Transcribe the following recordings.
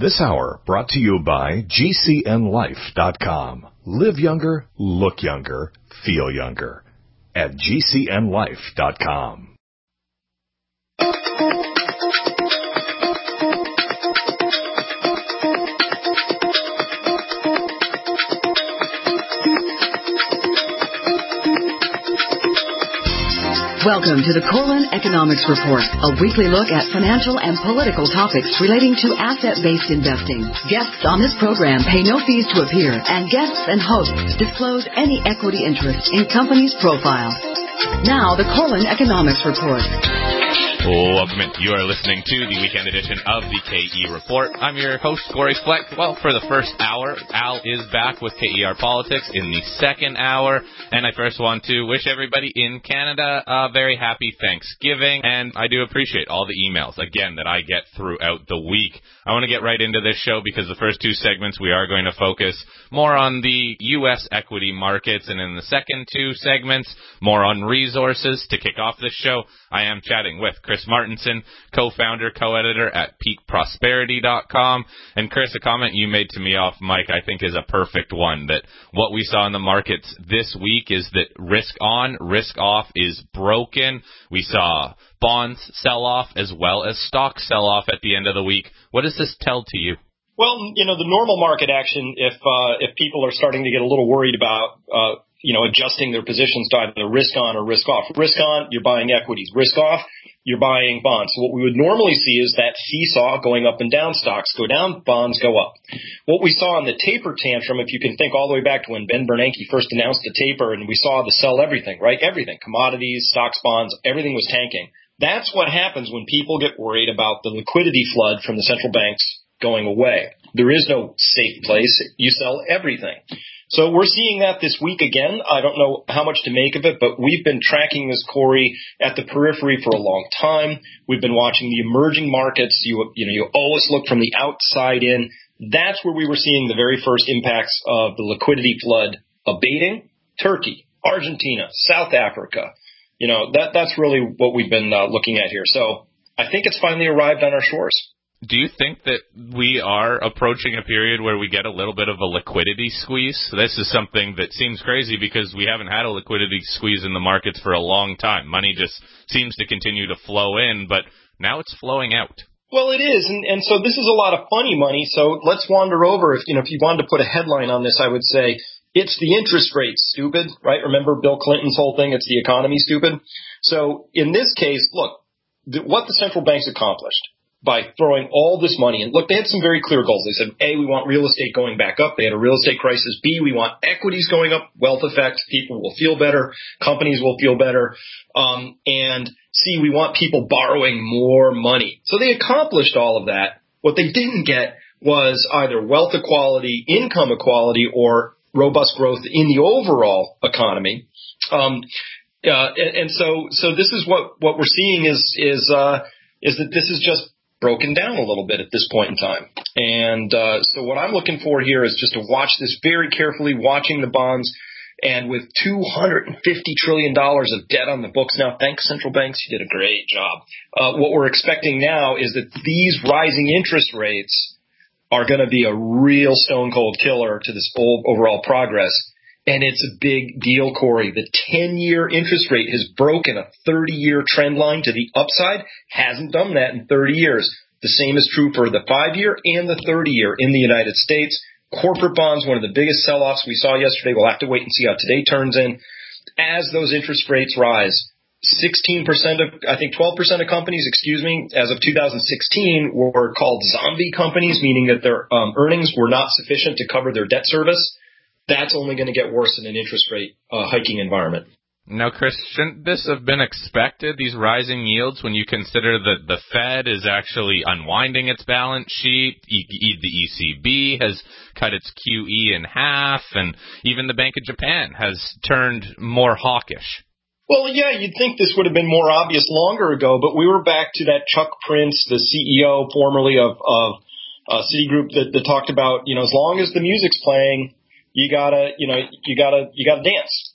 This hour brought to you by GCNLife.com. Live younger, look younger, feel younger at GCNLife.com. Welcome to the Colin Economics Report, a weekly look at financial and political topics relating to asset-based investing. Guests on this program pay no fees to appear, and guests and hosts disclose any equity interest in companies' profiles. Now, the Colin Economics Report. Welcome in. You are listening to the weekend edition of the KE Report. I'm your host, Corey Fleck. Well, for the first hour, Al is back with KER Politics in the second hour. And I first want to wish everybody in Canada a very happy Thanksgiving. And I do appreciate all the emails, again, that I get throughout the week. I want to get right into this show because the first two segments we are going to focus more on the U.S. equity markets. And in the second two segments, more on resources. To kick off this show, I am chatting with Chris Martenson, co-founder, co-editor at peakprosperity.com. And Chris, a comment you made to me off mic I think is a perfect one, that what we saw in the markets this week is that risk on, risk off is broken. We saw bonds sell off as well as stocks sell off at the end of the week. What does this tell to you? Well, the normal market action, if people are starting to get a little worried about adjusting their positions to either risk on or risk off. Risk on, you're buying equities. Risk off, you're buying bonds. So what we would normally see is that seesaw going up and down. Stocks go down, bonds go up. What we saw in the taper tantrum, if you can think all the way back to when Ben Bernanke first announced the taper and we saw the sell everything, right? Everything, commodities, stocks, bonds, everything was tanking. That's what happens when people get worried about the liquidity flood from the central banks going away. There is no safe place. You sell everything. So we're seeing that this week again. I don't know how much to make of it, but we've been tracking this, Corey, at the periphery for a long time. We've been watching the emerging markets. You always look from the outside in. That's where we were seeing the very first impacts of the liquidity flood abating. Turkey, Argentina, South Africa. That's really what we've been looking at here. So I think it's finally arrived on our shores. Do you think that we are approaching a period where we get a little bit of a liquidity squeeze? This is something that seems crazy because we haven't had a liquidity squeeze in the markets for a long time. Money just seems to continue to flow in, but now it's flowing out. Well, it is, and so this is a lot of funny money. So let's wander over. If you wanted to put a headline on this, I would say it's the interest rate, stupid, right? Remember Bill Clinton's whole thing? It's the economy, stupid. So in this case, look, what the central banks accomplished by throwing all this money in. Look, they had some very clear goals. They said, A, we want real estate going back up. They had a real estate crisis. B, we want equities going up, wealth effect. People will feel better. Companies will feel better. And C, we want people borrowing more money. So they accomplished all of that. What they didn't get was either wealth equality, income equality, or robust growth in the overall economy. And so this is what we're seeing is that this is just broken down a little bit at this point in time. And so what I'm looking for here is just to watch this very carefully, watching the bonds. And with $250 trillion of debt on the books now, thanks central banks, you did a great job. What we're expecting now is that these rising interest rates are going to be a real stone cold killer to this overall progress. And it's a big deal, Corey. The 10-year interest rate has broken a 30-year trend line to the upside. Hasn't done that in 30 years. The same is true for the 5-year and the 30-year in the United States. Corporate bonds, one of the biggest sell-offs we saw yesterday. We'll have to wait and see how today turns in. As those interest rates rise, 12% of companies, as of 2016 were called zombie companies, meaning that their earnings were not sufficient to cover their debt service. That's only going to get worse in an interest rate hiking environment. Now, Chris, shouldn't this have been expected, these rising yields, when you consider that the Fed is actually unwinding its balance sheet, the ECB has cut its QE in half, and even the Bank of Japan has turned more hawkish? Well, yeah, you'd think this would have been more obvious longer ago, but we were back to that Chuck Prince, the CEO formerly of Citigroup, that talked about, as long as the music's playing, you gotta dance.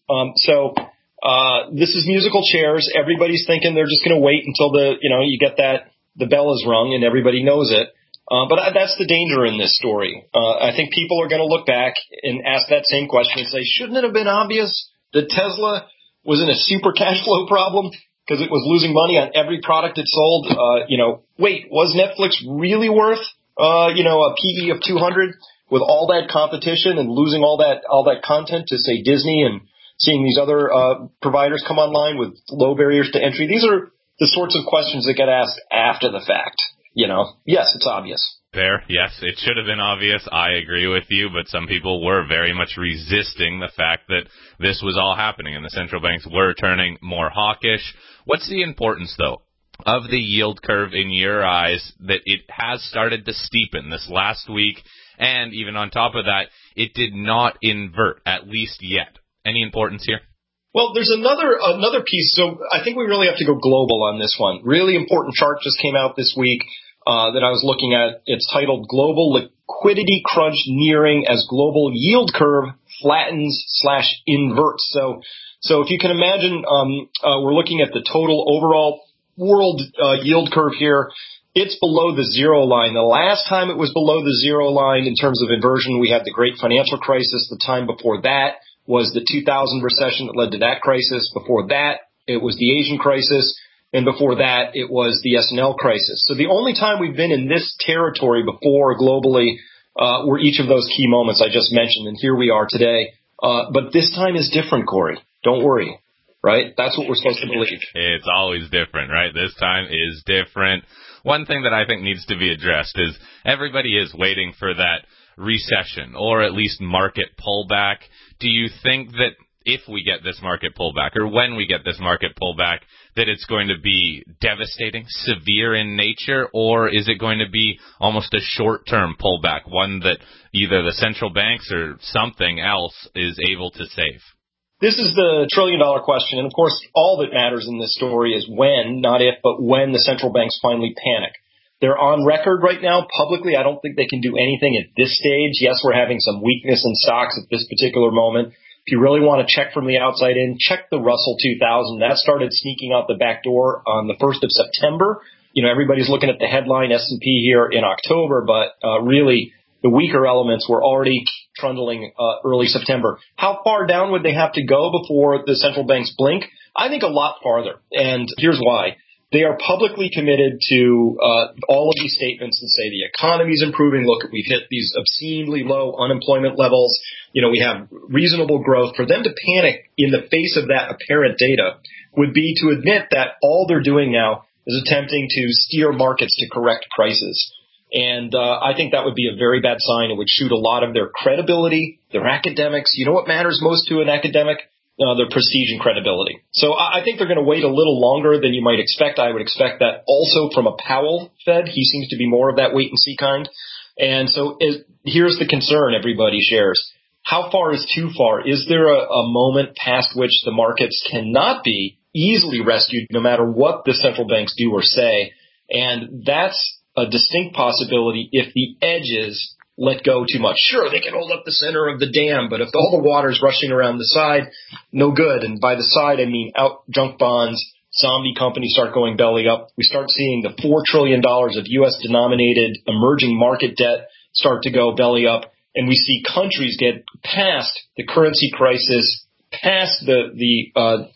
This is musical chairs. Everybody's thinking they're just going to wait until you get the bell is rung and everybody knows it. But that's the danger in this story. I think people are going to look back and ask that same question and say, shouldn't it have been obvious that Tesla was in a super cash flow problem because it was losing money on every product it sold? Wait, was Netflix really worth, a PE of 200 with all that competition and losing all that content to, say, Disney and seeing these other providers come online with low barriers to entry? These are the sorts of questions that get asked after the fact. Yes, it's obvious. Fair. Yes, it should have been obvious. I agree with you, but some people were very much resisting the fact that this was all happening and the central banks were turning more hawkish. What's the importance, though, of the yield curve in your eyes that it has started to steepen this last week, and even on top of that, it did not invert, at least yet? Any importance here? Well, there's another piece. So I think we really have to go global on this one. Really important chart just came out this week that I was looking at. It's titled Global Liquidity Crunch Nearing as Global Yield Curve Flattens/Inverts. So if you can imagine, we're looking at the total overall world yield curve here. It's below the zero line. The last time it was below the zero line in terms of inversion, we had the great financial crisis. The time before that was the 2000 recession that led to that crisis. Before that, it was the Asian crisis. And before that, it was the S&L crisis. So the only time we've been in this territory before globally were each of those key moments I just mentioned. And here we are today. But this time is different, Corey. Don't worry. Right? That's what we're supposed to believe. It's always different, right? This time is different. One thing that I think needs to be addressed is everybody is waiting for that recession or at least market pullback. Do you think that if we get this market pullback or when we get this market pullback, that it's going to be devastating, severe in nature, or is it going to be almost a short-term pullback, one that either the central banks or something else is able to save? This is the trillion-dollar question, and of course, all that matters in this story is when, not if, but when the central banks finally panic. They're on record right now publicly. I don't think they can do anything at this stage. Yes, we're having some weakness in stocks at this particular moment. If you really want to check from the outside in, check the Russell 2000. That started sneaking out the back door on the 1st of September. Everybody's looking at the headline S&P here in October, but really the weaker elements were already trundling early September. How far down would they have to go before the central banks blink? I think a lot farther, and here's why. They are publicly committed to all of these statements and say the economy's improving. Look, we've hit these obscenely low unemployment levels. We have reasonable growth. For them to panic in the face of that apparent data would be to admit that all they're doing now is attempting to steer markets to correct prices. And I think that would be a very bad sign. It would shoot a lot of their credibility, their academics. You know what matters most to an academic? Their prestige and credibility. So I think they're going to wait a little longer than you might expect. I would expect that also from a Powell Fed. He seems to be more of that wait-and-see kind. And so here's the concern everybody shares. How far is too far? Is there a moment past which the markets cannot be easily rescued no matter what the central banks do or say? And that's a distinct possibility if the edges let go too much. Sure, they can hold up the center of the dam, but if all the water's rushing around the side, no good. And by the side, I mean out junk bonds, zombie companies start going belly up. We start seeing the $4 trillion of U.S.-denominated emerging market debt start to go belly up, and we see countries get past the currency crisis, past the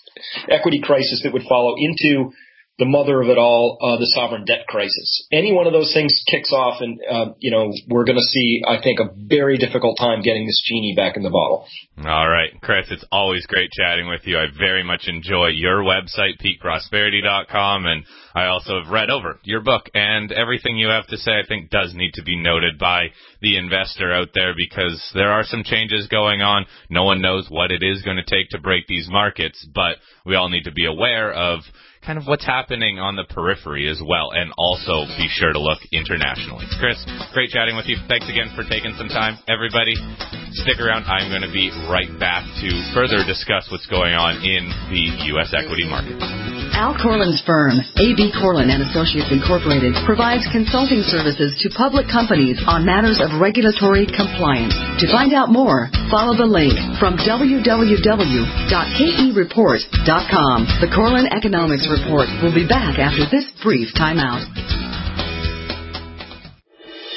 equity crisis that would follow into the mother of it all, the sovereign debt crisis. Any one of those things kicks off, and we're going to see, I think, a very difficult time getting this genie back in the bottle. All right, Chris, it's always great chatting with you. I very much enjoy your website, peakprosperity.com, and I also have read over your book, and everything you have to say, I think, does need to be noted by the investor out there because there are some changes going on. No one knows what it is going to take to break these markets, but we all need to be aware of kind of what's happening on the periphery as well, and also be sure to look internationally. Chris, great chatting with you. Thanks again for taking some time. Everybody, stick around. I'm going to be right back to further discuss what's going on in the U.S. equity market. Al Corlin's firm, A.B. Corlin & Associates Incorporated, provides consulting services to public companies on matters of regulatory compliance. To find out more, follow the link from www.kereport.com. The Corlin Economics Report will be back after this brief timeout.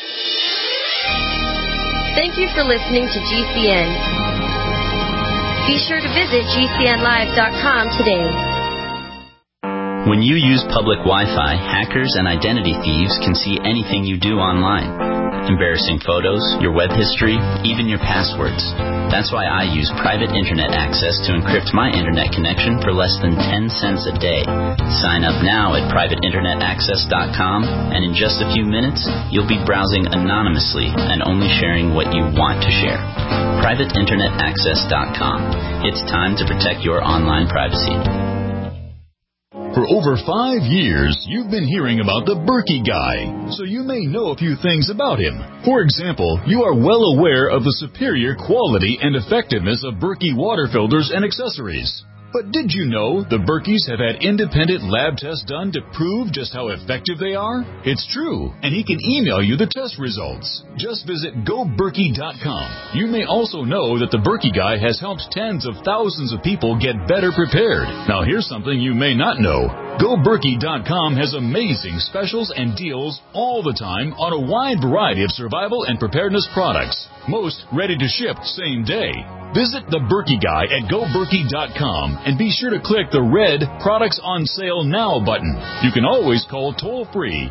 Thank you for listening to GCN. Be sure to visit GCNlive.com today. When you use public Wi-Fi, hackers and identity thieves can see anything you do online. Embarrassing photos, your web history, even your passwords. That's why I use private internet access to encrypt my internet connection for less than 10 cents a day. Sign up now at privateinternetaccess.com, and in just a few minutes, you'll be browsing anonymously and only sharing what you want to share. privateinternetaccess.com. It's time to protect your online privacy. For over 5 years, you've been hearing about the Berkey Guy, so you may know a few things about him. For example, you are well aware of the superior quality and effectiveness of Berkey water filters and accessories. But did you know the Berkeys have had independent lab tests done to prove just how effective they are? It's true, and he can email you the test results. Just visit GoBerkey.com. You may also know that the Berkey Guy has helped tens of thousands of people get better prepared. Now here's something you may not know. GoBerkey.com has amazing specials and deals all the time on a wide variety of survival and preparedness products. Most ready to ship same day. Visit the Berkey Guy at GoBerkey.com and be sure to click the red Products on Sale Now button. You can always call toll-free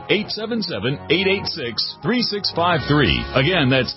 877-886-3653. Again, that's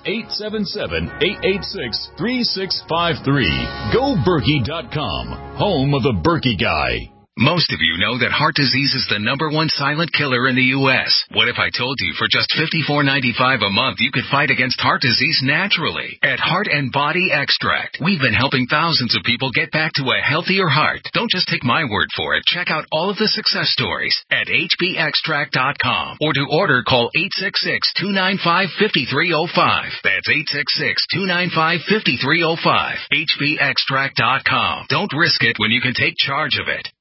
877-886-3653. GoBerkey.com, home of the Berkey Guy. Most of you know that heart disease is the #1 silent killer in the U.S. What if I told you for just $54.95 a month you could fight against heart disease naturally? At Heart and Body Extract, we've been helping thousands of people get back to a healthier heart. Don't just take my word for it. Check out all of the success stories at hbextract.com, or to order, call 866-295-5305. That's 866-295-5305. hbextract.com. Don't risk it when you can take charge of it.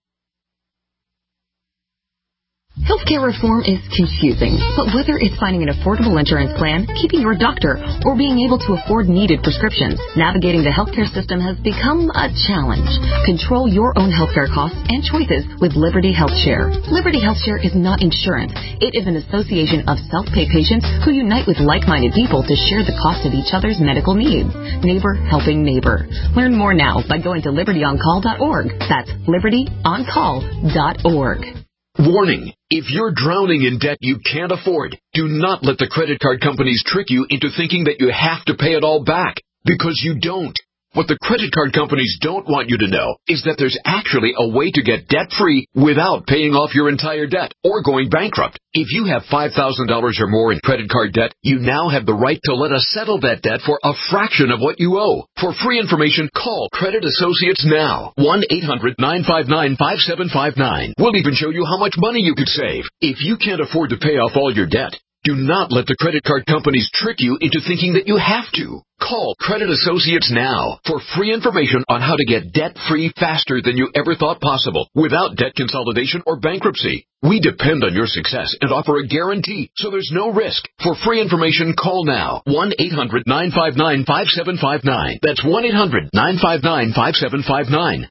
Healthcare reform is confusing, but whether it's finding an affordable insurance plan, keeping your doctor, or being able to afford needed prescriptions, navigating the healthcare system has become a challenge. Control your own healthcare costs and choices with Liberty HealthShare. Liberty HealthShare is not insurance. It is an association of self-pay patients who unite with like-minded people to share the cost of each other's medical needs. Neighbor helping neighbor. Learn more now by going to libertyoncall.org. That's libertyoncall.org. Warning, if you're drowning in debt you can't afford, do not let the credit card companies trick you into thinking that you have to pay it all back, because you don't. What the credit card companies don't want you to know is that there's actually a way to get debt-free without paying off your entire debt or going bankrupt. If you have $5,000 or more in credit card debt, you now have the right to let us settle that debt for a fraction of what you owe. For free information, call Credit Associates now. 1-800-959-5759. We'll even show you how much money you could save. If you can't afford to pay off all your debt, do not let the credit card companies trick you into thinking that you have to. Call Credit Associates now for free information on how to get debt-free faster than you ever thought possible without debt consolidation or bankruptcy. We depend on your success and offer a guarantee, so there's no risk. For free information, call now. 1-800-959-5759. That's 1-800-959-5759.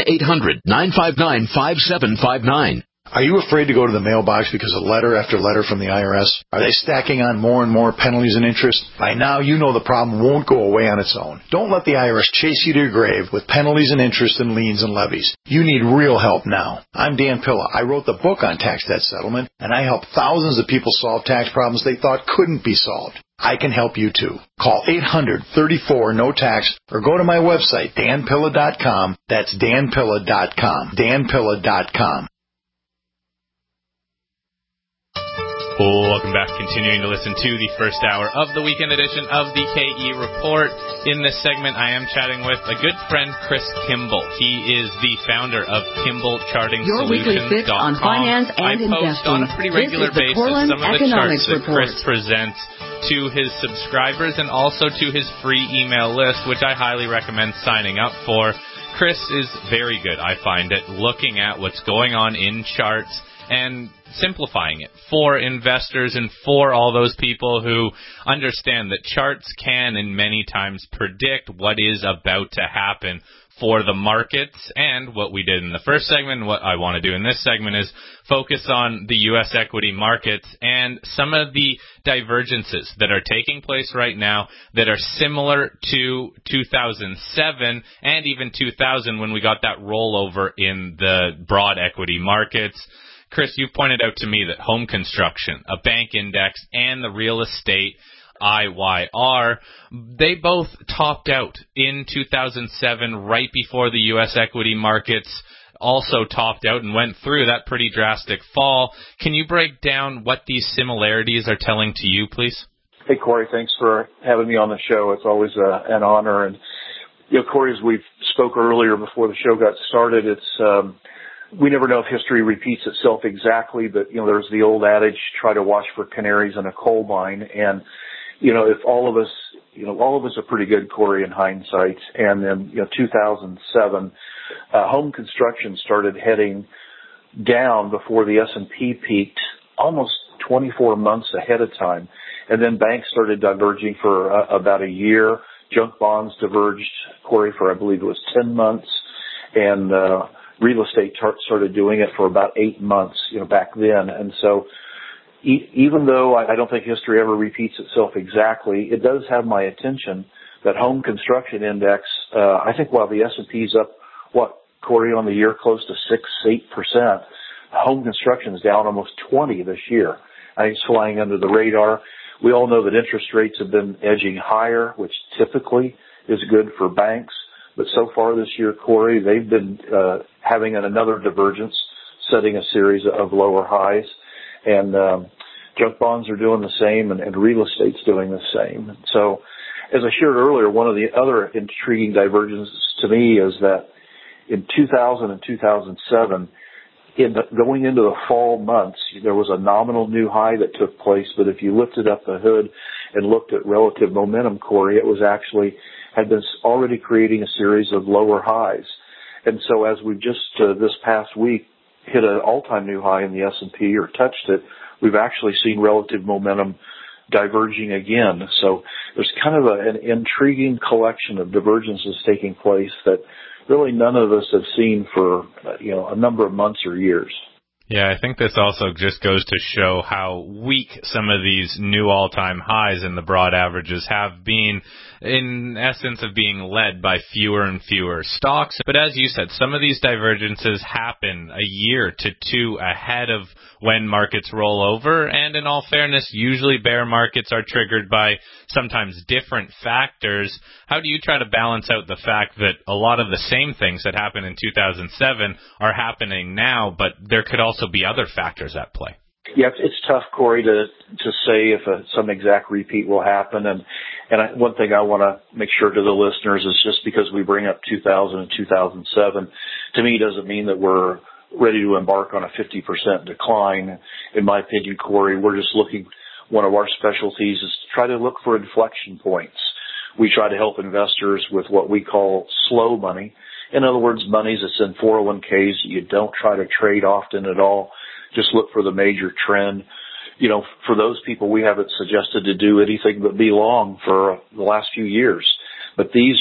1-800-959-5759. Are you afraid to go to the mailbox because of letter after letter from the IRS? Are they stacking on more and more penalties and interest? By now, you know the problem won't go away on its own. Don't let the IRS chase you to your grave with penalties and interest and liens and levies. You need real help now. I'm Dan Pilla. I wrote the book on tax debt settlement, and I help thousands of people solve tax problems they thought couldn't be solved. I can help you too. Call 800-34-NO-TAX or go to my website, danpilla.com. That's danpilla.com. danpilla.com. Welcome back. Continuing to listen to the first hour of the weekend edition of the KE Report. In this segment, I am chatting with a good friend, Chris Kimball. He is the founder of Kimball Charting Your weekly fix on finance and investing. I post on a pretty regular basis some of the charts that Chris presents to his subscribers and also to his free email list, which I highly recommend signing up for. Chris is very good, I find, at looking at what's going on in charts and simplifying it for investors and for all those people who understand that charts can and many times predict what is about to happen for the markets. And what we did in the first segment, and what I want to do in this segment, is focus on the U.S. equity markets and some of the divergences that are taking place right now that are similar to 2007 and even 2000 when we got that rollover in the broad equity markets. Chris, you've pointed out to me that home construction, a bank index, and the real estate IYR, they both topped out in 2007 right before the U.S. equity markets also topped out and went through that pretty drastic fall. Can you break down what these similarities are telling to you, please? Hey, Corey, thanks for having me on the show. It's always an honor. And, Corey, as we spoke earlier before the show got started, it's we never know if history repeats itself exactly, but, there's the old adage, try to watch for canaries in a coal mine. And, if all of us are pretty good, Corey, in hindsight. And then, 2007, home construction started heading down before the S&P peaked almost 24 months ahead of time. And then banks started diverging for about a year. Junk bonds diverged, Corey, for I believe it was 10 months. And real estate started doing it for about 8 months, back then. And so even though I don't think history ever repeats itself exactly, it does have my attention that home construction index, I think while the S&P's up, Corey, on the year close to 6-8%, home construction is down almost 20 this year. I think it's flying under the radar. We all know that interest rates have been edging higher, which typically is good for banks. But so far this year, Corey, they've been having another divergence, setting a series of lower highs. And junk bonds are doing the same, and real estate's doing the same. So, as I shared earlier, one of the other intriguing divergences to me is that in 2000 and 2007, going into the fall months, there was a nominal new high that took place. But if you lifted up the hood and looked at relative momentum, Corey, it was actually had been already creating a series of lower highs. And so, as we just this past week hit an all-time new high in the S&P or touched it, we've actually seen relative momentum diverging again. So there's kind of an intriguing collection of divergences taking place that really none of us have seen for, a number of months or years. Yeah, I think this also just goes to show how weak some of these new all-time highs in the broad averages have been, in essence of being led by fewer and fewer stocks. But as you said, some of these divergences happen a year to two ahead of when markets roll over. And in all fairness, usually bear markets are triggered by sometimes different factors. How do you try to balance out the fact that a lot of the same things that happened in 2007 are happening now, but there could also be other factors at play? Yeah, it's tough, Corey, to say if some exact repeat will happen. And one thing I want to make sure to the listeners is just because we bring up 2000 and 2007, to me doesn't mean that we're ready to embark on a 50% decline. In my opinion, Corey, we're just looking, one of our specialties is to try to look for inflection points. We try to help investors with what we call slow money. In other words, money that's in 401ks. You don't try to trade often at all. Just look for the major trend. For those people, we haven't suggested to do anything but be long for the last few years. But these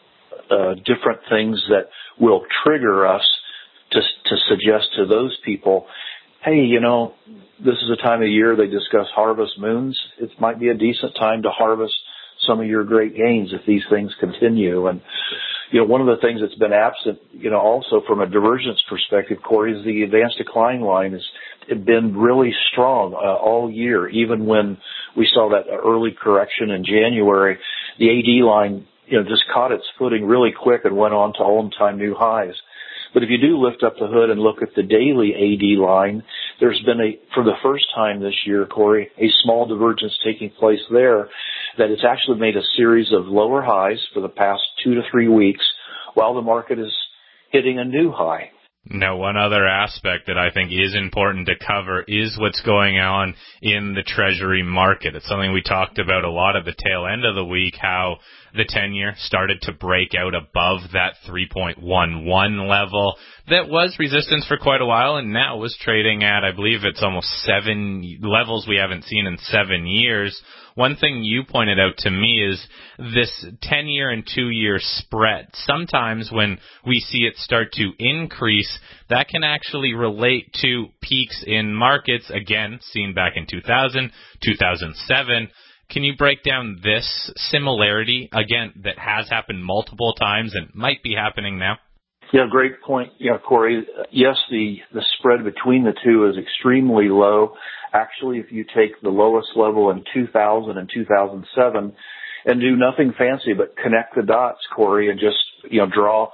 are different things that will trigger us to suggest to those people, hey, this is a time of year they discuss harvest moons. It might be a decent time to harvest some of your great gains if these things continue. And, one of the things that's been absent, also from a divergence perspective, Corey, is the advanced decline line has been really strong all year. Even when we saw that early correction in January, the AD line, just caught its footing really quick and went on to all-time new highs. But if you do lift up the hood and look at the daily AD line, there's been for the first time this year, Corey, a small divergence taking place there that it's actually made a series of lower highs for the past 2 to 3 weeks while the market is hitting a new high. Now, one other aspect that I think is important to cover is what's going on in the Treasury market. It's something we talked about a lot at the tail end of the week, how the 10-year started to break out above that 3.11 level. That was resistance for quite a while, and now was trading at, I believe it's almost 7 levels we haven't seen in 7 years. One thing you pointed out to me is this 10-year and 2-year spread. Sometimes when we see it start to increase, that can actually relate to peaks in markets, again, seen back in 2000, 2007. Can you break down this similarity, again, that has happened multiple times and might be happening now? Yeah, great point. Yeah, Corey. Yes, the spread between the two is extremely low. Actually, if you take the lowest level in 2000 and 2007 and do nothing fancy but connect the dots, Corey, and just, draw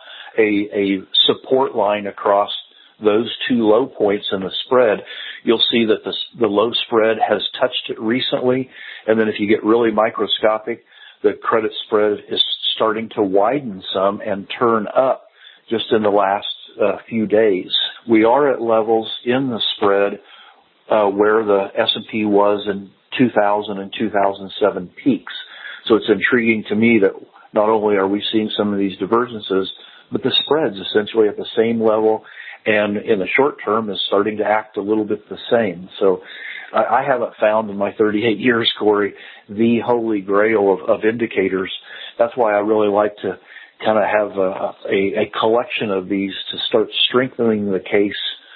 a support line across those two low points in the spread, you'll see that the low spread has touched it recently. And then if you get really microscopic, the credit spread is starting to widen some and turn up just in the last few days. We are at levels in the spread where the S&P was in 2000 and 2007 peaks. So it's intriguing to me that not only are we seeing some of these divergences, but the spread's essentially at the same level, and in the short term is starting to act a little bit the same. So I haven't found in my 38 years, Corey, the holy grail of indicators. That's why I really like to kind of have a collection of these to start strengthening the case,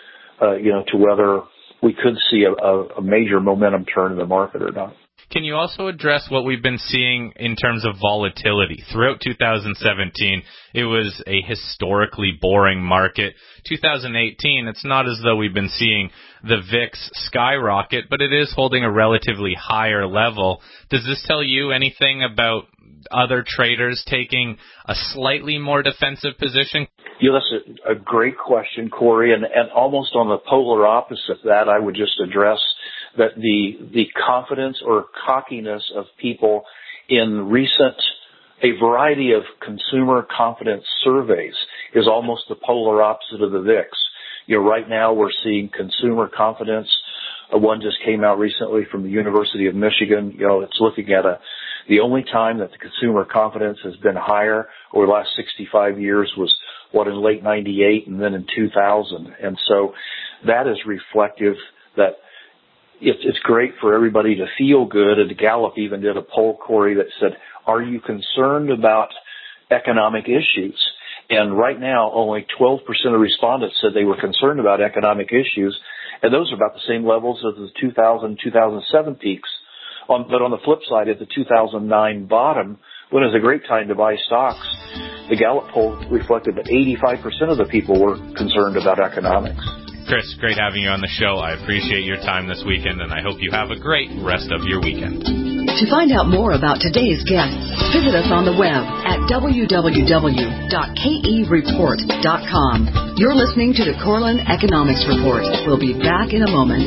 to whether we could see a major momentum turn in the market or not. Can you also address what we've been seeing in terms of volatility? Throughout 2017, it was a historically boring market. 2018, it's not as though we've been seeing the VIX skyrocket, but it is holding a relatively higher level. Does this tell you anything about other traders taking a slightly more defensive position? Yeah, that's a great question, Corey, and almost on the polar opposite of that, I would just address that the confidence or cockiness of people in a variety of consumer confidence surveys is almost the polar opposite of the VIX. Right now we're seeing consumer confidence. One just came out recently from the University of Michigan. It's looking at the only time that the consumer confidence has been higher over the last 65 years was in late 98 and then in 2000. And so that is reflective that it's great for everybody to feel good. And Gallup even did a poll, Corey, that said, are you concerned about economic issues? And right now, only 12% of respondents said they were concerned about economic issues. And those are about the same levels as the 2000, 2007 peaks. But on the flip side, at the 2009 bottom, when it was a great time to buy stocks, the Gallup poll reflected that 85% of the people were concerned about economics. Chris, great having you on the show. I appreciate your time this weekend, and I hope you have a great rest of your weekend. To find out more about today's guests, visit us on the web at www.kereport.com. You're listening to the Corlin Economics Report. We'll be back in a moment.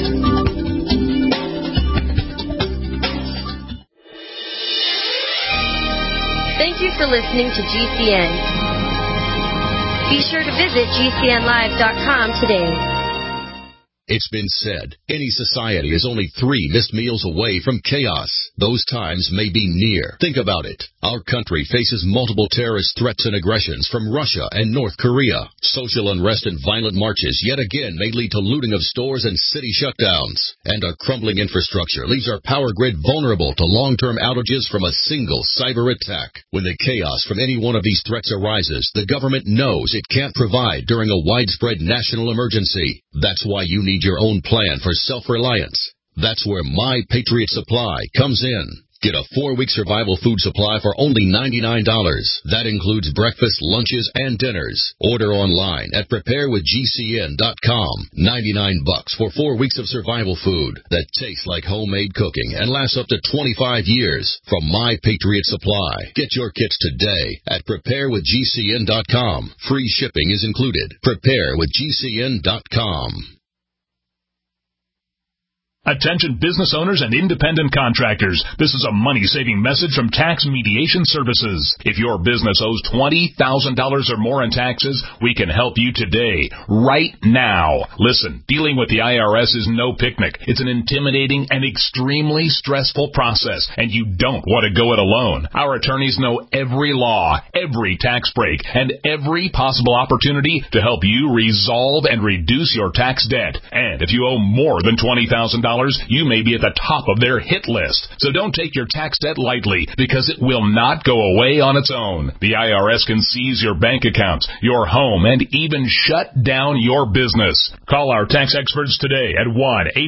Thank you for listening to GCN. Be sure to visit GCNlive.com today. It's been said, any society is only 3 missed meals away from chaos. Those times may be near. Think about it. Our country faces multiple terrorist threats and aggressions from Russia and North Korea. Social unrest and violent marches yet again may lead to looting of stores and city shutdowns. And our crumbling infrastructure leaves our power grid vulnerable to long-term outages from a single cyber attack. When the chaos from any one of these threats arises, the government knows it can't provide during a widespread national emergency. That's why you need your own plan for self-reliance. That's where My Patriot Supply comes in. Get a 4-week survival food supply for only $99. That includes breakfast, lunches, and dinners. Order online at preparewithgcn.com. $99 for 4 weeks of survival food that tastes like homemade cooking and lasts up to 25 years from My Patriot Supply. Get your kits today at preparewithgcn.com. Free shipping is included. Preparewithgcn.com. Attention business owners and independent contractors. This is a money-saving message from Tax Mediation Services. If your business owes $20,000 or more in taxes, we can help you today, right now. Listen, dealing with the IRS is no picnic. It's an intimidating and extremely stressful process, and you don't want to go it alone. Our attorneys know every law, every tax break, and every possible opportunity to help you resolve and reduce your tax debt. And if you owe more than $20,000, you may be at the top of their hit list. So don't take your tax debt lightly, because it will not go away on its own. The IRS can seize your bank accounts, your home, and even shut down your business. Call our tax experts today at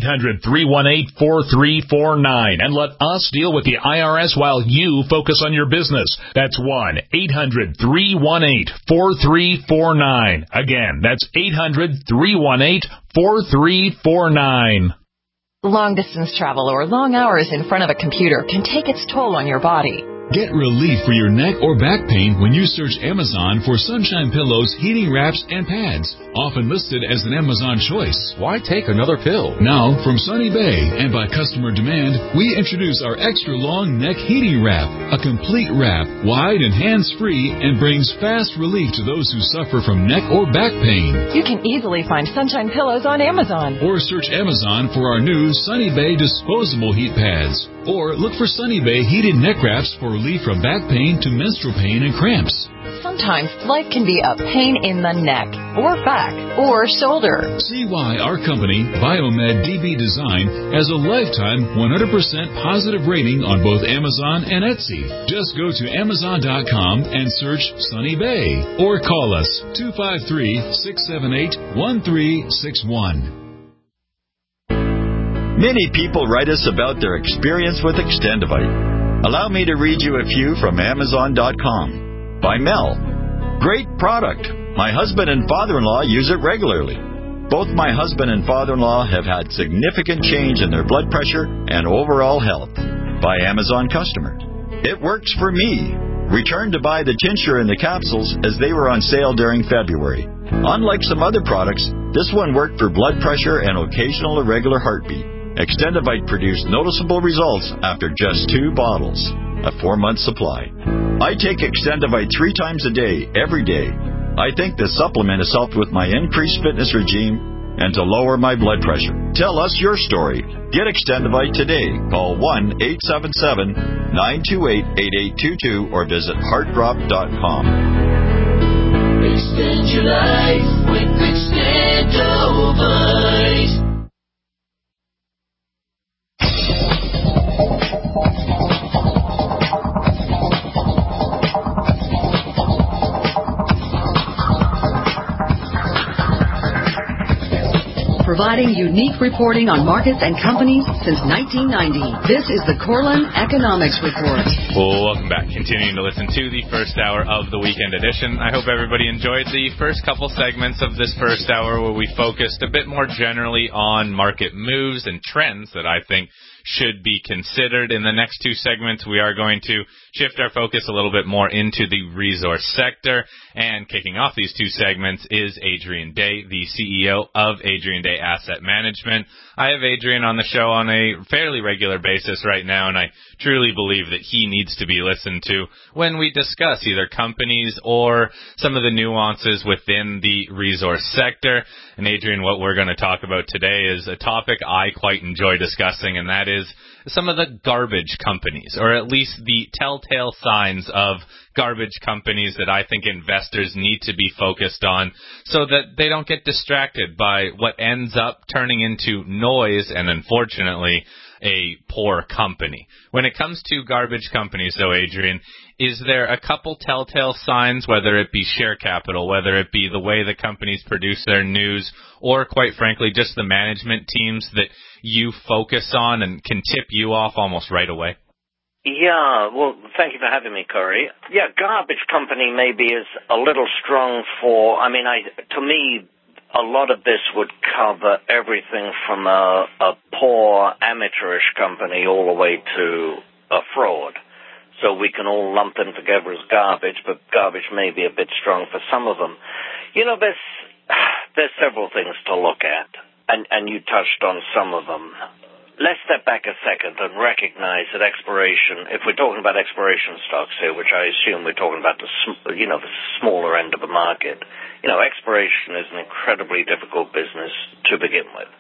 1-800-318-4349 and let us deal with the IRS while you focus on your business. That's 1-800-318-4349. Again, that's 800-318-4349. Long-distance travel or long hours in front of a computer can take its toll on your body. Get relief for your neck or back pain when you search Amazon for Sunshine Pillows, heating wraps, and pads, often listed as an Amazon choice. Why take another pill? Now, from Sunny Bay and by customer demand, we introduce our extra long neck heating wrap, a complete wrap, wide and hands-free, and brings fast relief to those who suffer from neck or back pain. You can easily find Sunshine Pillows on Amazon. Or search Amazon for our new Sunny Bay disposable heat pads. Or look for Sunny Bay heated neck wraps for relief from back pain to menstrual pain and cramps. Sometimes life can be a pain in the neck, or back, or shoulder. See why our company, Biomed DB Design, has a lifetime 100% positive rating on both Amazon and Etsy. Just go to Amazon.com and search Sunny Bay. Or call us 253-678-1361. Many people write us about their experience with Extendivite. Allow me to read you a few from Amazon.com. By Mel. Great product. My husband and father-in-law use it regularly. Both my husband and father-in-law have had significant change in their blood pressure and overall health. By Amazon customer. It works for me. Returned to buy the tincture and the capsules as they were on sale during February. Unlike some other products, this one worked for blood pressure and occasional irregular heartbeat. Extendivite produced noticeable results after just 2 bottles, a 4-month supply. I take Extendivite 3 times a day, every day. I think the supplement has helped with my increased fitness regime and to lower my blood pressure. Tell us your story. Get Extendivite today. Call 1-877-928-8822 or visit heartdrop.com. Extend your life with Extendivite. Providing unique reporting on markets and companies since 1990. This is the Corlin Economics Report. Well, welcome back. Continuing to listen to the first hour of the weekend edition. I hope everybody enjoyed the first couple segments of this first hour where we focused a bit more generally on market moves and trends that I think should be considered. In the next 2 segments, we are going to shift our focus a little bit more into the resource sector. And kicking off these 2 segments is Adrian Day, the CEO of Adrian Day Asset Management. I have Adrian on the show on a fairly regular basis right now, and I truly believe that he needs to be listened to when we discuss either companies or some of the nuances within the resource sector. And Adrian, what we're going to talk about today is a topic I quite enjoy discussing, and that is some of the garbage companies, or at least the telltale signs of garbage companies that I think investors need to be focused on so that they don't get distracted by what ends up turning into noise and, unfortunately, a poor company. When it comes to garbage companies, though, Adrian, is there a couple telltale signs, whether it be share capital, whether it be the way the companies produce their news, or, quite frankly, just the management teams that you focus on and can tip you off almost right away? Yeah, well, thank you for having me, Corey. Yeah, garbage company maybe is a little strong for, to me, a lot of this would cover everything from a poor amateurish company all the way to a fraud. So we can all lump them together as garbage, but garbage may be a bit strong for some of them. You know, there's several things to look at, and you touched on some of them. let's step back a second and recognize that exploration, if we're talking about exploration stocks here, which I assume we're talking about the smaller end of the market, exploration is an incredibly difficult business to begin with.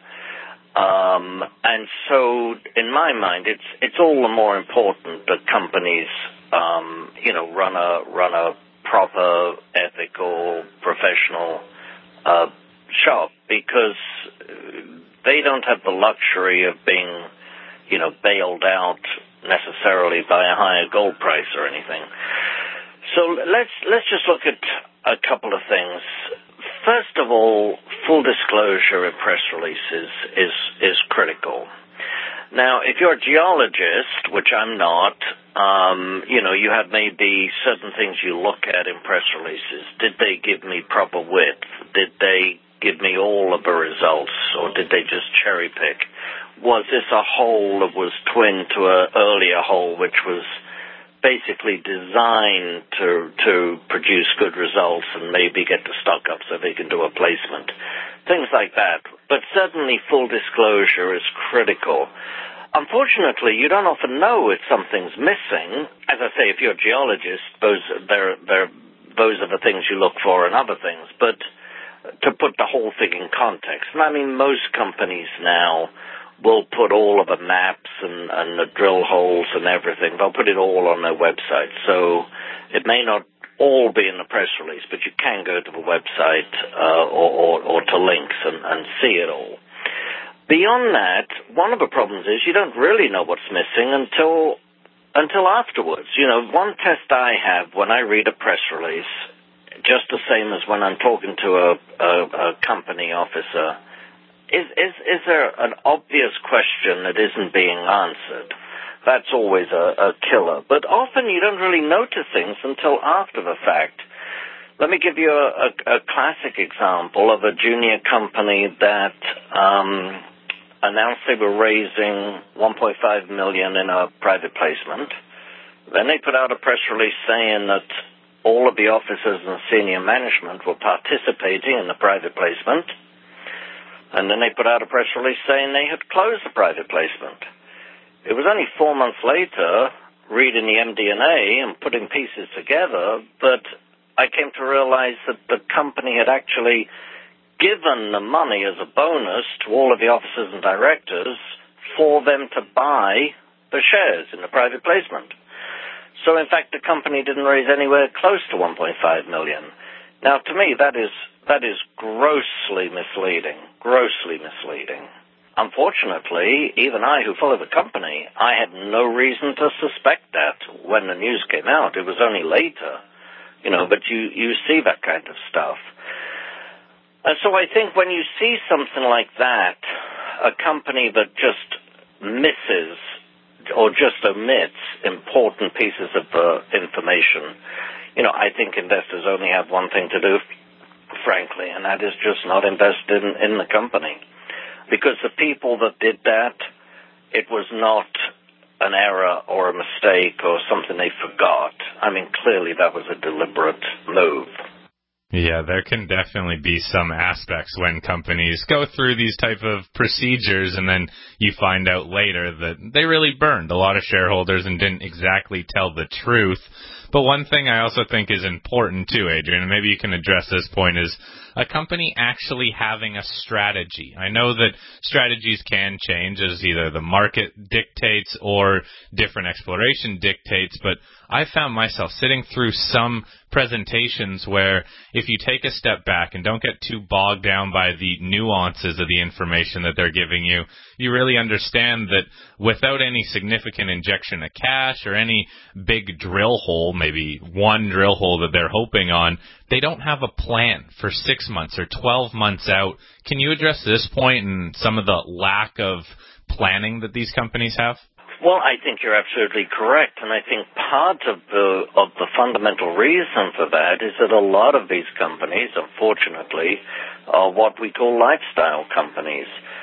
And so, in my mind, it's all the more important that companies, run a proper, ethical, professional shop, because they don't have the luxury of being, bailed out necessarily by a higher gold price or anything. So let's just look at a couple of things. First of all, full disclosure in press releases is critical. Now, if you're a geologist, which I'm not, you have maybe certain things you look at in press releases. Did they give me proper width? Did they give me all of the results, or did they just cherry pick? Was this a hole that was twin to an earlier hole, which was basically designed to produce good results and maybe get the stock up so they can do a placement? Things like that. But certainly full disclosure is critical. Unfortunately, you don't often know if something's missing. As I say, if you're a geologist, those are the things you look for and other things. But to put the whole thing in context, and I mean, most companies now will put all of the maps and the drill holes and everything. They'll put it all on their website. So it may not all be in the press release, but you can go to the website or to links and see it all. Beyond that, one of the problems is you don't really know what's missing until afterwards. One test I have when I read a press release, just the same as when I'm talking to a company officer, is there an obvious question that isn't being answered? That's always a killer. But often you don't really notice things until after the fact. Let me give you a classic example of a junior company that announced they were raising $1.5 million in a private placement. Then they put out a press release saying that all of the officers and senior management were participating in the private placement. And then they put out a press release saying they had closed the private placement. It was only 4 months later, reading the MD&A and putting pieces together, that I came to realize that the company had actually given the money as a bonus to all of the officers and directors for them to buy the shares in the private placement. So, in fact, the company didn't raise anywhere close to $1.5 million. Now, to me, that is grossly misleading. Grossly misleading. Unfortunately, even I, who follow the company, I had no reason to suspect that when the news came out. It was only later, but you see that kind of stuff. And so I think when you see something like that, a company that just misses or just omits important pieces of information, I think investors only have one thing to do, frankly, and that is just not invest in the company. Because the people that did that, it was not an error or a mistake or something they forgot. I mean, clearly that was a deliberate move. Yeah, there can definitely be some aspects when companies go through these type of procedures and then you find out later that they really burned a lot of shareholders and didn't exactly tell the truth. But one thing I also think is important too, Adrian, and maybe you can address this point, is a company actually having a strategy. I know that strategies can change as either the market dictates or different exploration dictates, but I found myself sitting through some presentations where if you take a step back and don't get too bogged down by the nuances of the information that they're giving you, you really understand that without any significant injection of cash or any big drill hole, maybe one drill hole that they're hoping on, they don't have a plan for 6 months or 12 months out. Can you address this point and some of the lack of planning that these companies have? Well, I think you're absolutely correct, and I think part of the fundamental reason for that is that a lot of these companies, unfortunately, are what we call lifestyle companies.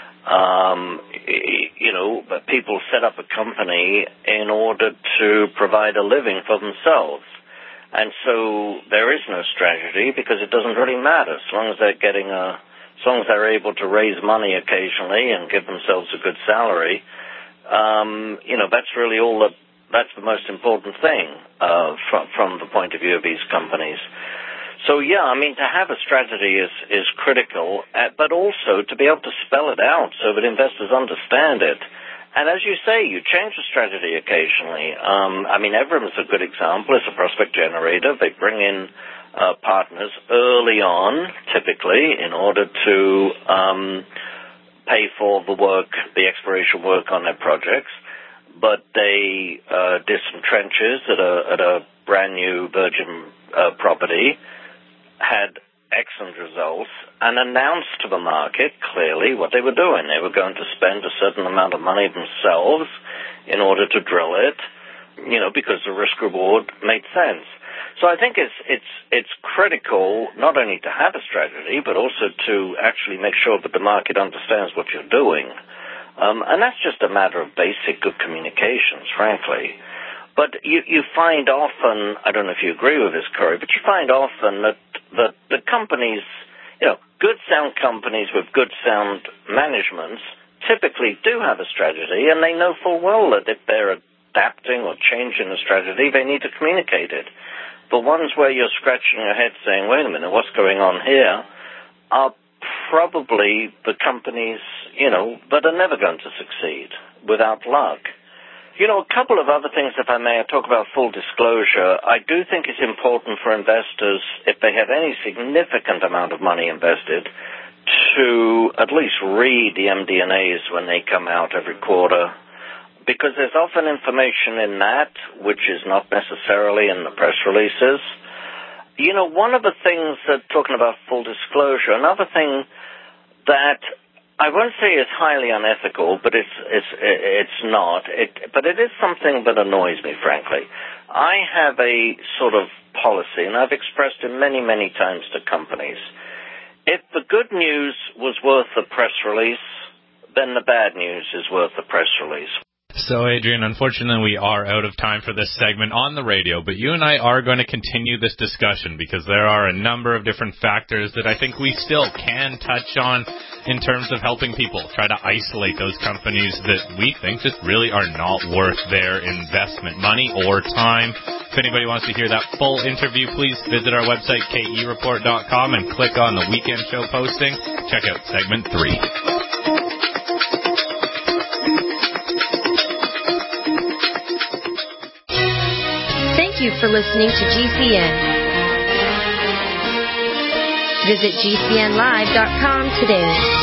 People set up a company in order to provide a living for themselves. And so there is no strategy because it doesn't really matter. As long as they're able to raise money occasionally and give themselves a good salary, that's really that's the most important thing from the point of view of these companies. So, to have a strategy is critical, but also to be able to spell it out so that investors understand it. And as you say, you change the strategy occasionally. Evrim's a good example. It's a prospect generator. They bring in partners early on, typically, in order to pay for the work, the exploration work on their projects. But they did some trenches at a brand new virgin property, had excellent results, and announced to the market clearly what they were doing. They were going to spend a certain amount of money themselves in order to drill it, because the risk-reward made sense. So I think it's critical not only to have a strategy, but also to actually make sure that the market understands what you're doing. And that's just a matter of basic good communications, frankly. But you find often, I don't know if you agree with this, Corey, but you find often that the companies, good sound companies with good sound managements typically do have a strategy, and they know full well that if they're adapting or changing the strategy, they need to communicate it. The ones where you're scratching your head saying, wait a minute, what's going on here, are probably the companies, that are never going to succeed without luck. A couple of other things, if I may, I talk about full disclosure. I do think it's important for investors, if they have any significant amount of money invested, to at least read the MD&As when they come out every quarter, because there's often information in that which is not necessarily in the press releases. One of the things that, talking about full disclosure, another thing that I won't say is highly unethical, but it's not. But it is something that annoys me, frankly. I have a sort of policy, and I've expressed it many, many times to companies. If the good news was worth the press release, then the bad news is worth the press release. So, Adrian, unfortunately, we are out of time for this segment on the radio, but you and I are going to continue this discussion because there are a number of different factors that I think we still can touch on in terms of helping people try to isolate those companies that we think just really are not worth their investment money or time. If anybody wants to hear that full interview, please visit our website, kereport.com, and click on the weekend show posting. Check out segment 3. Thank you for listening to GCN. Visit GCNlive.com today.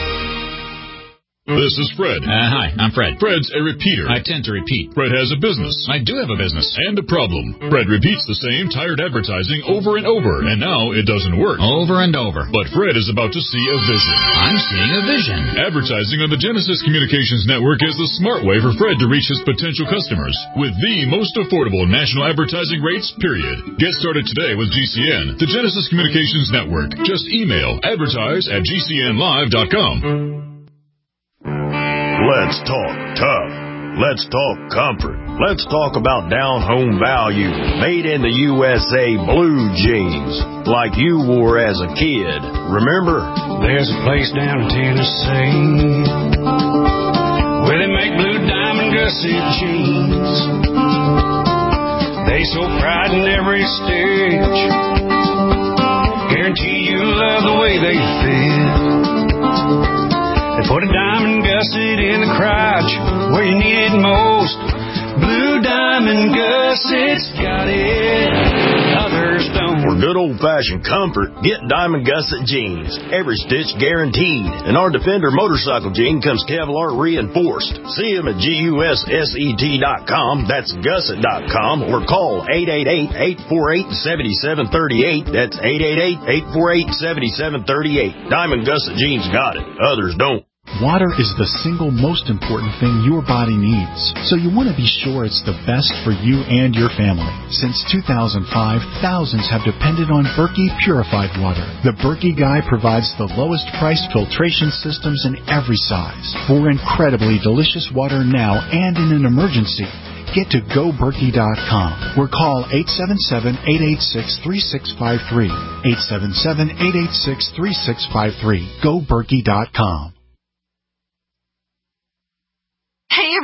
This is Fred. Hi, I'm Fred. Fred's a repeater. I tend to repeat. Fred has a business. I do have a business. And a problem. Fred repeats the same tired advertising over and over, and now it doesn't work. Over and over. But Fred is about to see a vision. I'm seeing a vision. Advertising on the Genesis Communications Network is the smart way for Fred to reach his potential customers with the most affordable national advertising rates, period. Get started today with GCN, the Genesis Communications Network. Just email advertise@gcnlive.com. Let's talk tough. Let's talk comfort. Let's talk about down-home value. Made in the USA blue jeans, like you wore as a kid. Remember? There's a place down in Tennessee where they make blue diamond gusset jeans. They so pride in every stitch. Guarantee you love the way they fit. They put a diamond gusset in the crotch where you need it most. Blue diamond gussets got it, others don't. For good old-fashioned comfort, get Diamond Gusset jeans. Every stitch guaranteed. And our Defender motorcycle jean comes Kevlar reinforced. See them at GUSSET.com. That's gusset.com. Or call 888-848-7738. That's 888-848-7738. Diamond Gusset jeans got it, others don't. Water is the single most important thing your body needs, so you want to be sure it's the best for you and your family. Since 2005, thousands have depended on Berkey purified water. The Berkey Guy provides the lowest priced filtration systems in every size. For incredibly delicious water now and in an emergency, get to GoBerkey.com or call 877-886-3653. 877-886-3653. GoBerkey.com. Hey, everybody.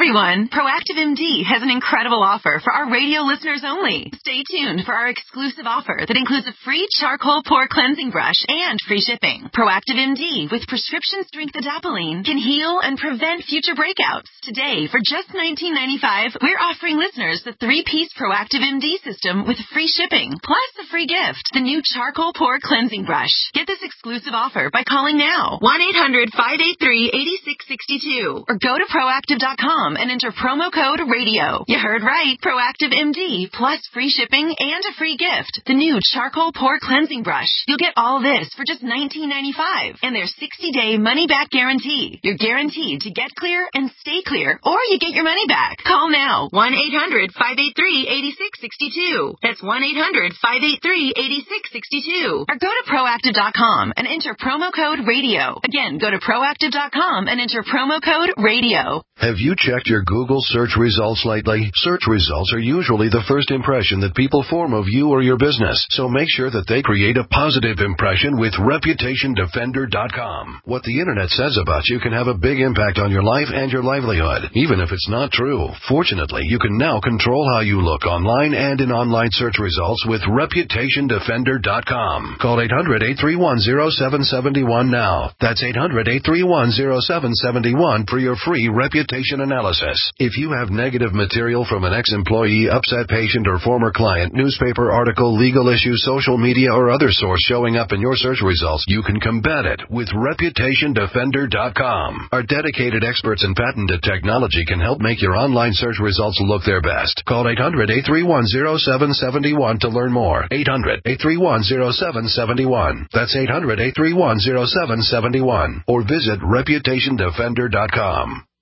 everyone, Proactive MD has an incredible offer for our radio listeners only. Stay tuned for our exclusive offer that includes a free charcoal pore cleansing brush and free shipping. Proactive MD with prescription strength adapalene can heal and prevent future breakouts. Today, for just $19.95, we're offering listeners the 3-piece Proactive MD system with free shipping, plus a free gift, the new charcoal pore cleansing brush. Get this exclusive offer by calling now, 1-800-583-8662, or go to Proactive.com and enter promo code RADIO. You heard right, Proactive MD, plus free shipping and a free gift, the new charcoal pore cleansing brush. You'll get all this for just $19.95, and their 60-day money-back guarantee. You're guaranteed to get clear and stay clear, or you get your money back. Call now, 1-800-583-8662. That's 1-800-583-8662. Or go to Proactive.com and enter promo code RADIO. Again, go to Proactive.com and enter promo code RADIO. Have you checked your Google search results lately? Search results are usually the first impression that people form of you or your business, so make sure that they create a positive impression with ReputationDefender.com. What the internet says about you can have a big impact on your life and your livelihood, even if it's not true. Fortunately, you can now control how you look online and in online search results with ReputationDefender.com. Call 800-831-0771 now. That's 800-831-0771 for your free reputation analysis. If you have negative material from an ex-employee, upset patient, or former client, newspaper article, legal issue, social media, or other source showing up in your search results, you can combat it with ReputationDefender.com. Our dedicated experts in patented technology can help make your online search results look their best. Call 800-831-0771 to learn more. 800-831-0771. That's 800-831-0771. Or visit ReputationDefender.com.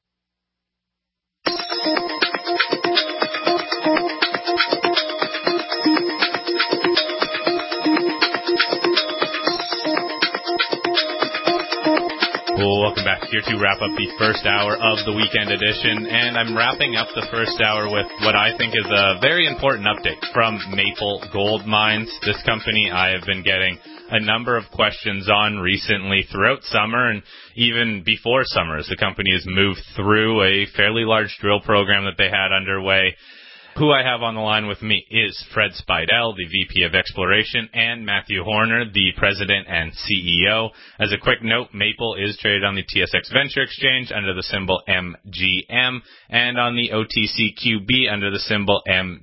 Well, welcome back here to wrap up the first hour of the weekend edition, and I'm wrapping up the first hour with what I think is a very important update from Maple Gold Mines. This company I have been getting a number of questions on recently throughout summer and even before summer, as the company has moved through a fairly large drill program that they had underway. Who I have on the line with me is Fred Spidell, the VP of Exploration, and Matthew Horner, the President and CEO. As a quick note, Maple is traded on the TSX Venture Exchange under the symbol MGM and on the OTCQB under the symbol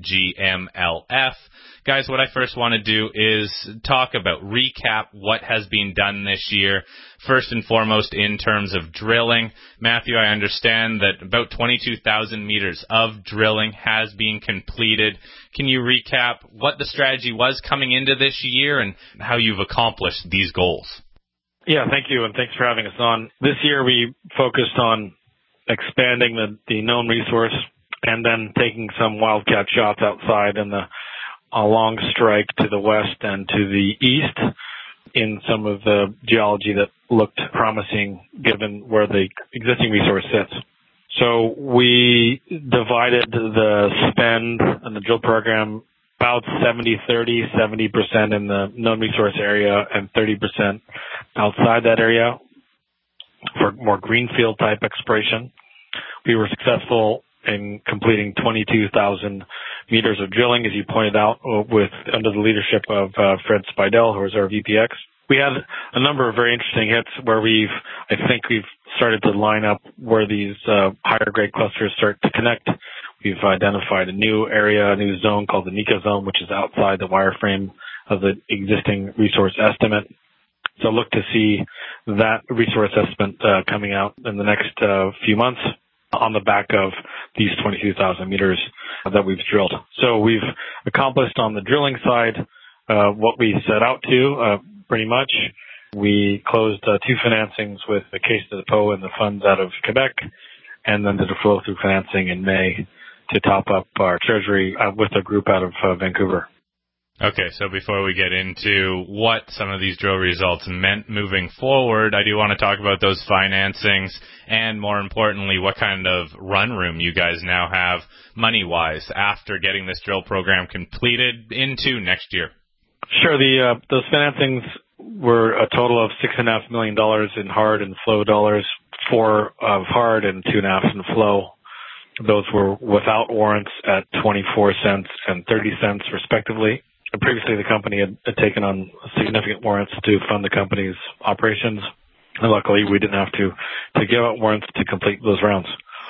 MGMLF. Guys, what I first want to do is recap what has been done this year. First and foremost, in terms of drilling. Matthew, I understand that about 22,000 meters of drilling has been completed. Can you recap what the strategy was coming into this year and how you've accomplished these goals? Yeah, thank you, and thanks for having us on. This year we focused on expanding the known resource and then taking some wildcat shots outside in a long strike to the west and to the east in some of the geology that looked promising given where the existing resource sits. So we divided the spend and the drill program about 70-30, 70% in the known resource area and 30% outside that area for more greenfield type exploration. We were successful in completing 22,000 meters of drilling, as you pointed out, under the leadership of Fred Spidell, who is our VPX. We had a number of very interesting hits where I think we've started to line up where these higher grade clusters start to connect. We've identified a new area, a new zone called the Nika zone, which is outside the wireframe of the existing resource estimate. So look to see that resource estimate coming out in the next few months on the back of these 22,000 meters that we've drilled. So we've accomplished on the drilling side what we set out to, pretty much. We closed 2 financings with the Caisse de dépôt and the funds out of Quebec, and then did a flow-through financing in May to top up our treasury with a group out of Vancouver. Okay, so before we get into what some of these drill results meant moving forward, I do want to talk about those financings and, more importantly, what kind of run room you guys now have money-wise after getting this drill program completed into next year. Sure. Those financings were a total of $6.5 million in hard and flow dollars, 4 of hard and 2.5 in flow. Those were without warrants at 24 cents and 30 cents, respectively. Previously, the company had taken on significant warrants to fund the company's operations, and luckily, we didn't have to give out warrants to complete those rounds.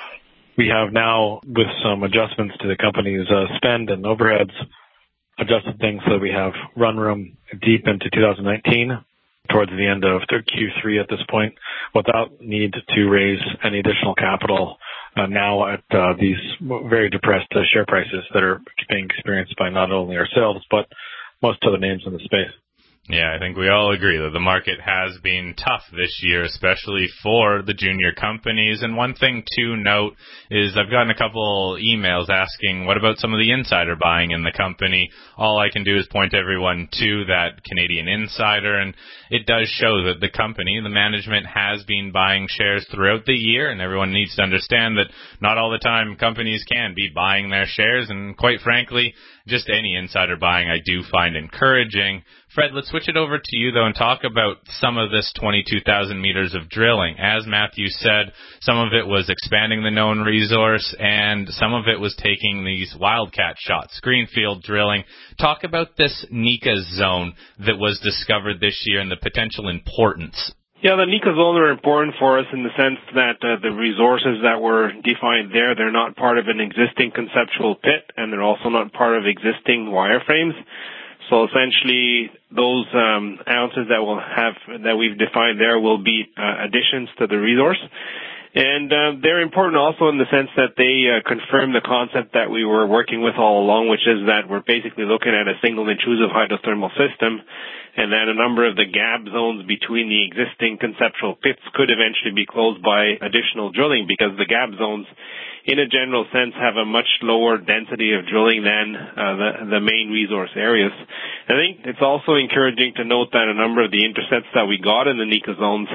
We have now, with some adjustments to the company's spend and overheads, adjusted things so that we have run room deep into 2019, towards the end of Q3 at this point, without need to raise any additional capital now at these very depressed share prices that are being experienced by not only ourselves, but most other names in the space. Yeah, I think we all agree that the market has been tough this year, especially for the junior companies. And one thing to note is I've gotten a couple emails asking, what about some of the insider buying in the company? All I can do is point everyone to that Canadian Insider, and it does show that the company, the management, has been buying shares throughout the year, and everyone needs to understand that not all the time companies can be buying their shares, and quite frankly, just any insider buying I do find encouraging. Fred, let's switch it over to you, though, and talk about some of this 22,000 meters of drilling. As Matthew said, some of it was expanding the known resource, and some of it was taking these wildcat shots, greenfield drilling. Talk about this Nika zone that was discovered this year and the potential importance. Yeah, the Nika zones are important for us in the sense that the resources that were defined there, they're not part of an existing conceptual pit, and they're also not part of existing wireframes. So essentially, those ounces that we've defined there will be additions to the resource. And they're important also in the sense that they confirm the concept that we were working with all along, which is that we're basically looking at a single intrusive hydrothermal system, and that a number of the gap zones between the existing conceptual pits could eventually be closed by additional drilling, because the gap zones, in a general sense, have a much lower density of drilling than the main resource areas. I think it's also encouraging to note that a number of the intercepts that we got in the Nika zones,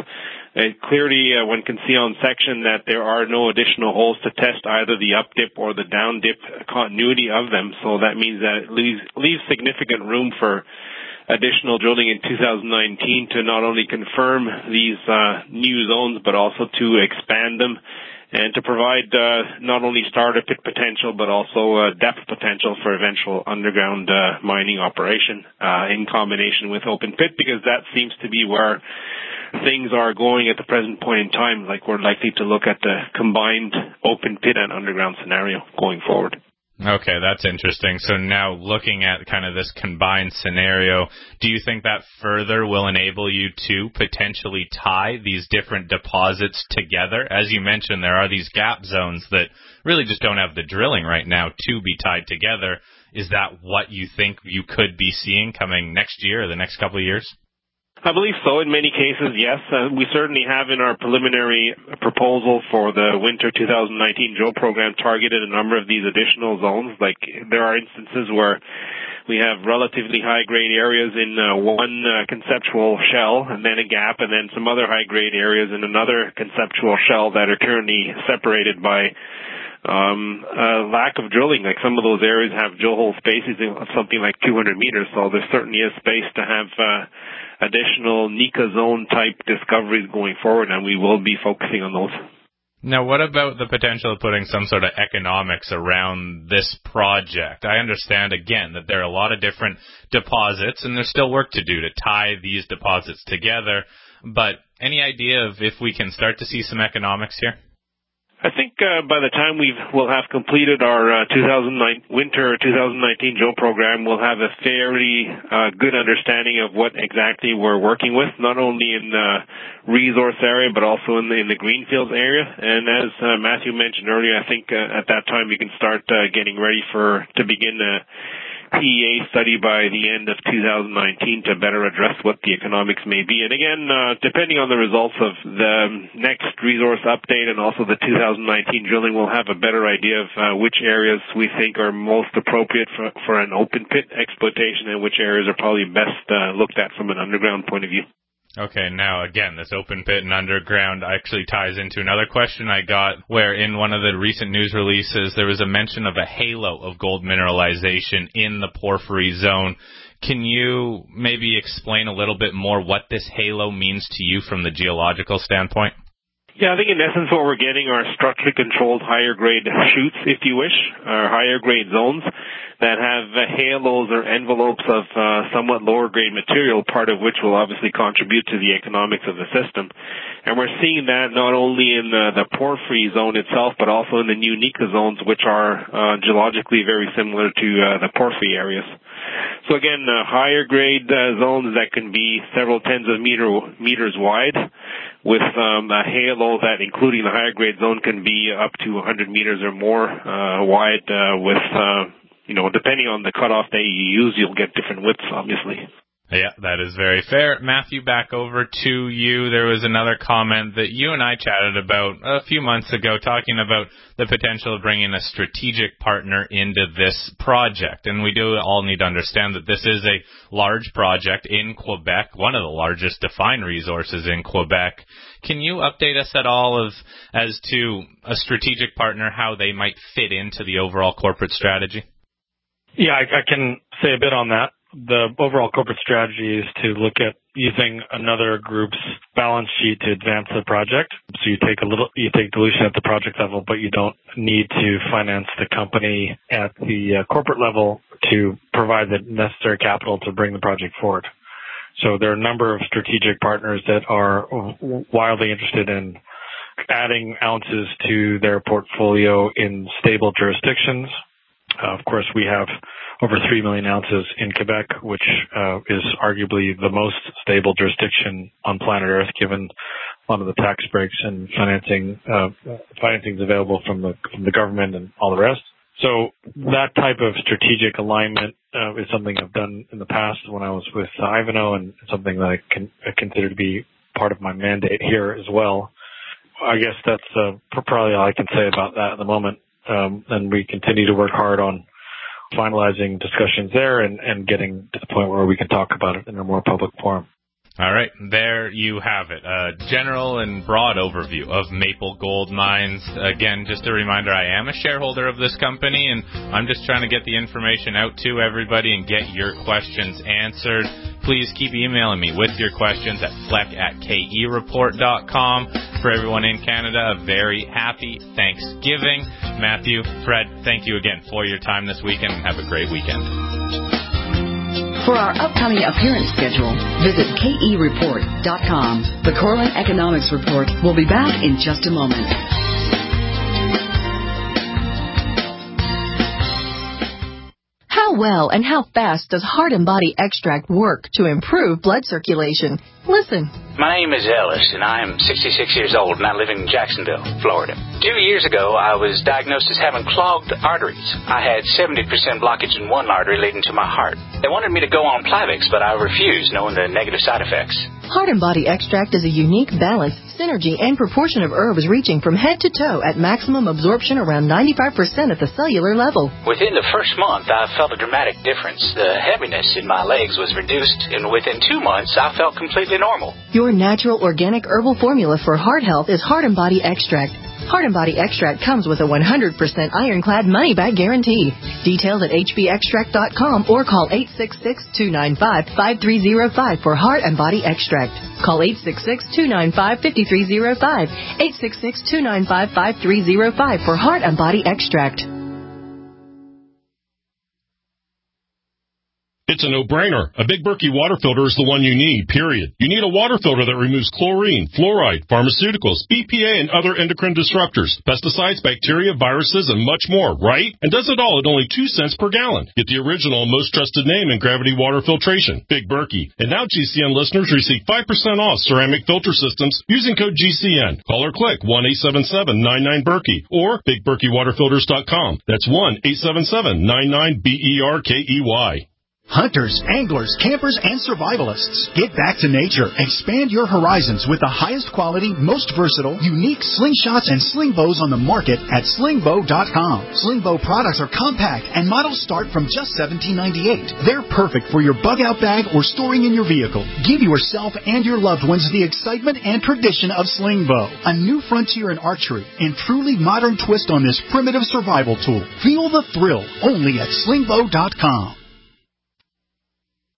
clearly one can see on section that there are no additional holes to test either the up dip or the down dip continuity of them. So that means that it leaves significant room for additional drilling in 2019 to not only confirm these new zones, but also to expand them and to provide not only starter pit potential, but also depth potential for eventual underground mining operation in combination with open pit, because that seems to be where things are going at the present point in time. Like, we're likely to look at the combined open pit and underground scenario going forward. Okay, that's interesting. So now looking at kind of this combined scenario, do you think that further will enable you to potentially tie these different deposits together? As you mentioned, there are these gap zones that really just don't have the drilling right now to be tied together. Is that what you think you could be seeing coming next year or the next couple of years? I believe so. In many cases, yes. We certainly have in our preliminary proposal for the winter 2019 drill program targeted a number of these additional zones. Like, there are instances where we have relatively high-grade areas in one conceptual shell, and then a gap, and then some other high-grade areas in another conceptual shell that are currently separated by lack of drilling. Like, some of those areas have drill hole spaces of something like 200 meters, so there certainly is space to have additional Nika zone type discoveries going forward, and we will be focusing on those. Now, what about the potential of putting some sort of economics around this project? I understand, again, that there are a lot of different deposits, and there's still work to do to tie these deposits together, but any idea of if we can start to see some economics here? I think by the time we'll have completed our winter 2019 drill program, we'll have a fairly good understanding of what exactly we're working with, not only in the resource area, but also in the greenfields area. And as Matthew mentioned earlier, I think at that time we can start getting ready to begin a PEA study by the end of 2019 to better address what the economics may be. And again, depending on the results of the next resource update and also the 2019 drilling, we'll have a better idea of which areas we think are most appropriate for an open pit exploitation and which areas are probably best looked at from an underground point of view. Okay, now again, this open pit and underground actually ties into another question I got, where in one of the recent news releases there was a mention of a halo of gold mineralization in the porphyry zone. Can you maybe explain a little bit more what this halo means to you from the geological standpoint? Yeah, I think in essence what we're getting are structurally controlled higher grade chutes, if you wish, or higher grade zones that have halos or envelopes of somewhat lower grade material, part of which will obviously contribute to the economics of the system. And we're seeing that not only in the porphyry zone itself, but also in the new Nika zones, which are geologically very similar to the porphyry areas. So again, higher grade zones that can be several tens of meters wide, with a halo that, including the higher grade zone, can be up to 100 meters or more wide. Depending on the cutoff that you use, you'll get different widths, obviously. Yeah, that is very fair. Matthew, back over to you. There was another comment that you and I chatted about a few months ago, talking about the potential of bringing a strategic partner into this project. And we do all need to understand that this is a large project in Quebec, one of the largest defined resources in Quebec. Can you update us at all as to a strategic partner, how they might fit into the overall corporate strategy? Yeah, I can say a bit on that. The overall corporate strategy is to look at using another group's balance sheet to advance the project. So you take dilution at the project level, but you don't need to finance the company at the corporate level to provide the necessary capital to bring the project forward. So there are a number of strategic partners that are wildly interested in adding ounces to their portfolio in stable jurisdictions. Of course, we have over 3 million ounces in Quebec, which is arguably the most stable jurisdiction on planet Earth, given a lot of the tax breaks and financings available from the government and all the rest. So that type of strategic alignment is something I've done in the past when I was with Ivanhoe, and something that I consider to be part of my mandate here as well. I guess that's probably all I can say about that at the moment. And we continue to work hard on finalizing discussions there and getting to the point where we can talk about it in a more public forum. All right, there you have it. A general and broad overview of Maple Gold Mines. Again, just a reminder, I am a shareholder of this company, and I'm just trying to get the information out to everybody and get your questions answered. Please keep emailing me with your questions at fleck@kereport.com. For everyone in Canada, a very happy Thanksgiving. Matthew, Fred, thank you again for your time this weekend, and have a great weekend. For our upcoming appearance schedule, visit kereport.com. The Corlin Economics Report will be back in just a moment. How well and how fast does Heart and Body Extract work to improve blood circulation? Listen. My name is Ellis, and I am 66 years old, and I live in Jacksonville, Florida. 2 years ago, I was diagnosed as having clogged arteries. I had 70% blockage in one artery leading to my heart. They wanted me to go on Plavix, but I refused, knowing the negative side effects. Heart and Body Extract is a unique balance, synergy, and proportion of herbs reaching from head to toe at maximum absorption around 95% at the cellular level. Within the first month, I felt a dramatic difference. The heaviness in my legs was reduced, and within 2 months, I felt completely normal. Your natural organic herbal formula for heart health is Heart and Body Extract. Heart and Body Extract comes with a 100% ironclad money-back guarantee. Details at hbextract.com or call 866-295-5305 for Heart and Body Extract. Call 866-295-5305. 866-295-5305 for Heart and Body Extract. It's a no-brainer. A Big Berkey water filter is the one you need, period. You need a water filter that removes chlorine, fluoride, pharmaceuticals, BPA, and other endocrine disruptors, pesticides, bacteria, viruses, and much more, right? And does it all at only 2 cents per gallon. Get the original and most trusted name in gravity water filtration, Big Berkey. And now GCN listeners receive 5% off ceramic filter systems using code GCN. Call or click 1-877-99-BERKEY or BigBerkeyWaterFilters.com. That's 1-877-99-BERKEY. Hunters, anglers, campers, and survivalists, get back to nature. Expand your horizons with the highest quality, most versatile, unique slingshots and sling bows on the market at slingbow.com. Slingbow products are compact and models start from just $17.98. They're perfect for your bug-out bag or storing in your vehicle. Give yourself and your loved ones the excitement and tradition of Slingbow, a new frontier in archery and truly modern twist on this primitive survival tool. Feel the thrill only at slingbow.com.